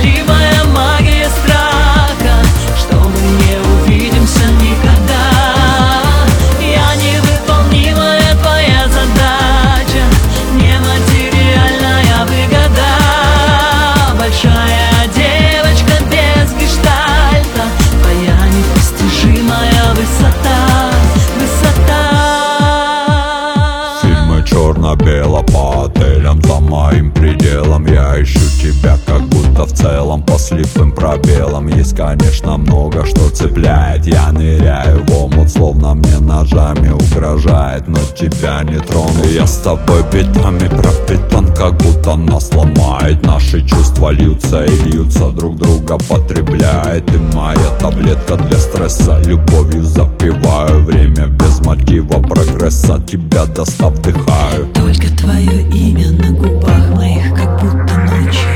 неодолимая магия страха, что мы не увидимся никогда. Я невыполнимая твоя задача, нематериальная выгода. Большая девочка без гештальта, твоя непостижимая высота, высота. Фильмы черно-бело по отелям, за моим пределом. Я ищу тебя, как будто в целом по слепым пробелам. Есть, конечно, много что цепляет. Я ныряю в омут, словно мне ножами угрожает, но тебя не трону. Я с тобой битами пропитан, как будто нас ломает. Наши чувства льются и льются, друг друга потребляет. Ты моя таблетка для стресса, любовью запиваю время без мотива прогресса. Тебя достав вдыхаю. Только твое имя на губах моих, как будто ночью.